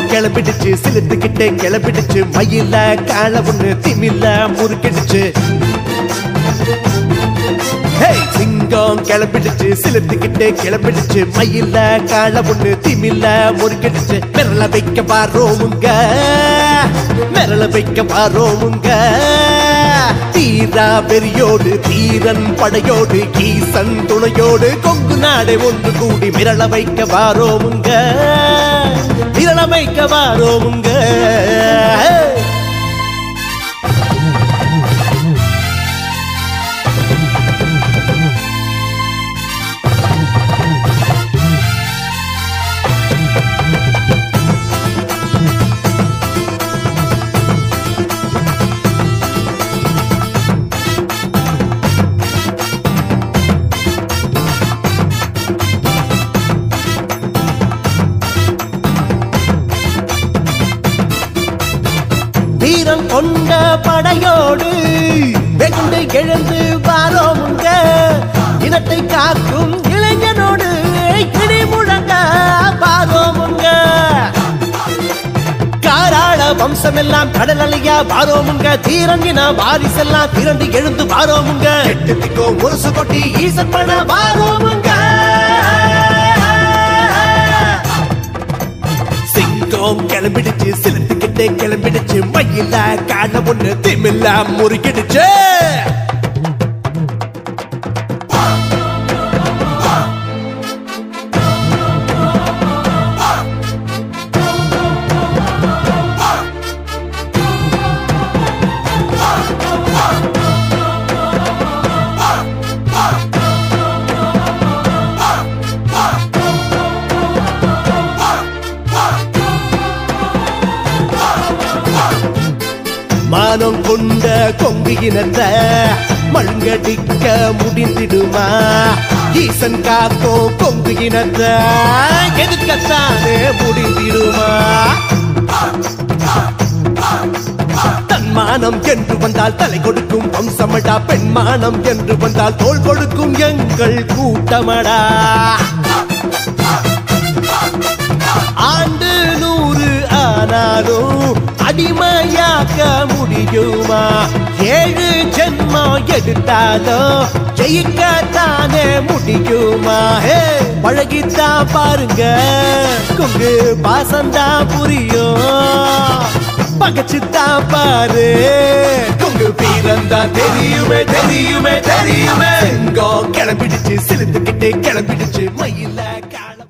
கிளம்பிடுச்சு சிலுத்துக்கிட்டே கிளம்பிடுச்சு மயில கால ஒண்ணு திமில்ல முறுக்கிடுச்சு சிங்கம் கிளம்பிடுச்சு சிலுத்துக்கிட்டே கிளம்பிடுச்சு மயில கால ஒண்ணு திமில்ல முறுக்கிடுச்சு மிரள வைக்க பாரோமுங்க மிரள வைக்க பாரோமுங்க தீரா வெறியோடு தீரன் படையோடு ஈசன் துணையோடு கொங்கு நாடே ஒன்று கூடி மிரள வைக்க வாரோமுங்க மிரள வைக்க வாரோமுங்க வீரம் கொண்ட படையோடு வெகுண்டு எழுந்து வாரோமுங்க இனத்தை காக்கும் இளைஞனோடு இடி முழங்க வாரோமுங்க காராள வம்சம் எல்லாம் கடல் அலையா வாரோமுங்க தீரங்கின வாரிசெல்லாம் திரண்டு எழுந்து வாரோமுங்க எட்டுத்திக்கோ முரசு கொட்டி ஈசன் பண்ண வாரோமுங்க சிங்கம் கிளம்பிடுச்சு சிலுத்துக்கிட்டே கிளம்பிடுச்சு மயில காண ஒண்ணு திமில்ல முறுக்கிடுச்சு மானம் கொண்ட கொங்கு இனத்தை மழுங்கடிக்க முடிந்திடுமா ஈசன் காக்கோ கொங்கு இனத்தை எதுக்கத்தானே முடிந்திடுமா தன்மானம் என்று வந்தால் தலை கொடுக்கும் வம்சமடா பெண்மானம் என்று வந்தால் தோள் கொடுக்கும் எங்கள் கூட்டமடா ஆண்டு 100 ஆனாலும் அடிமையாக்க முடியுமா 7 ஜென்மம் எடுத்தாலும் ஜெயிக்கத்தானே முடியுமா பழகித்தான் பாருங்க கொங்கு பாசந்தான் புரியும் பகச்சுத்தான் பாரு கொங்கு வீரந்தான் தெரியுமே தெரியுமே தெரியுமே சிங்கம் கிளம்பிடுச்சு சிலுத்துக்கிட்டே கிளம்பிடுச்சு மயில